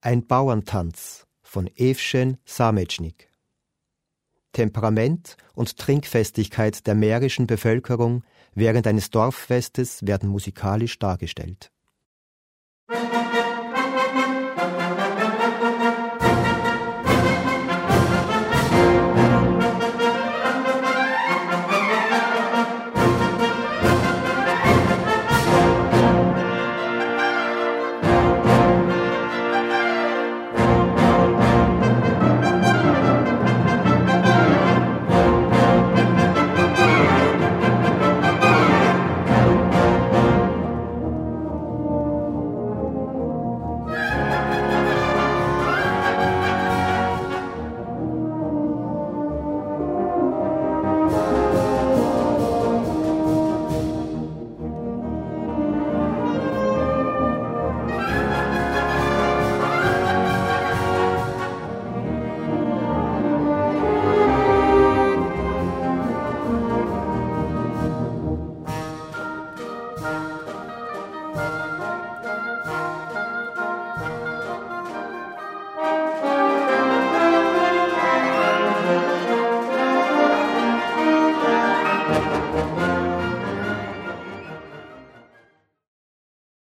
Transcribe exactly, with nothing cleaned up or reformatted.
Ein Bauerntanz von Evžen Sametschnik. Temperament und Trinkfestigkeit der mährischen Bevölkerung während eines Dorffestes werden musikalisch dargestellt.